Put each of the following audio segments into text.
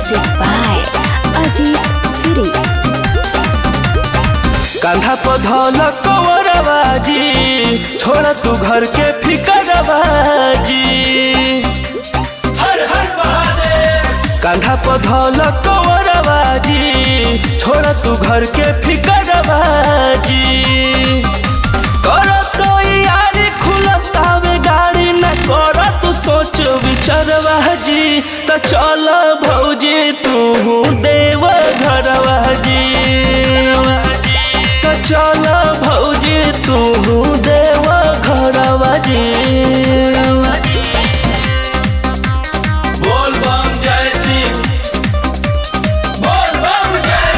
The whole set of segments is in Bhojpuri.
Music by Ajit Siri. कांधा पर धौल कंवरबाजी, छोड़ तू घर के फिकरबाजी। हर हर महादेव। कांधा पर धौल कंवरबाजी, छोड़ तू घर के फिकरबाजी। कर तो यार खुलतावे गाड़ी, न कर तू सोच विचारबाजी। तो चल भौजी तू देव घरबाजी। चल भौजी तू देव घरबाजी। बोल बम जय सिंह, बोल बम जय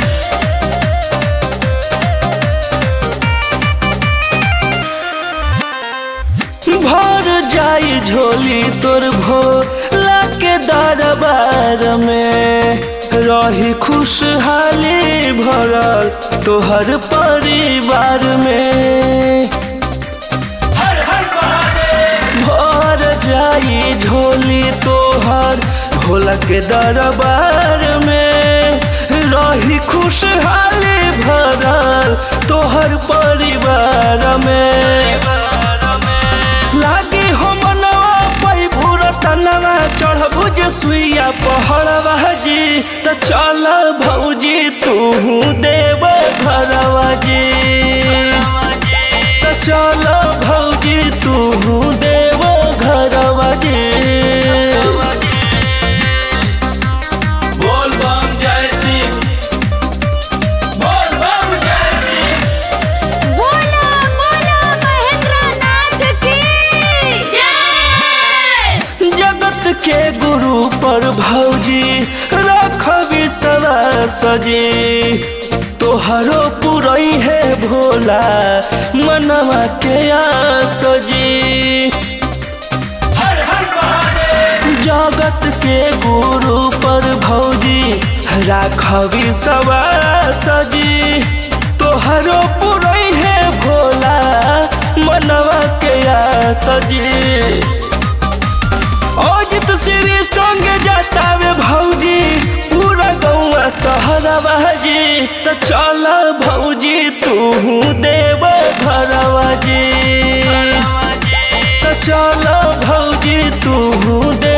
सिंह। भर जाई झोली तोर भोला के दरबार में, रही खुशहाली भरल तोहर परिवार में। हर हर महादेव। भर जाई झोली तोहर भोला के दरबार में, रही खुशहाली भरल तोहर परिवार में। लागी हो मनवा पई भूरतनवा, चढ़बू जे सुइया पहड़बाजी। तो चल भौजी तू देव घरबाजी। तो चल भौजी तू देव घरबाजी। बोल बम जय सिंह, बोल बम जय सिंह। बोलो बोलो महेंद्रनाथ की जय। जगत के गुरु पर भौजी रख विश्वास जी, तोहरो पुरई है भोला मनवा के आस जी। हर हर महादेव। जगत के गुरु पर भौजी राख विश्वास जी, तोहरो पुरई है भोला मनवा के आस जी। अजित श्री संग जातावे भौजी, पूरा गौवा सहरबाजी। तो चल भौजी तू देव घरबाजी। तो चल भौजी तू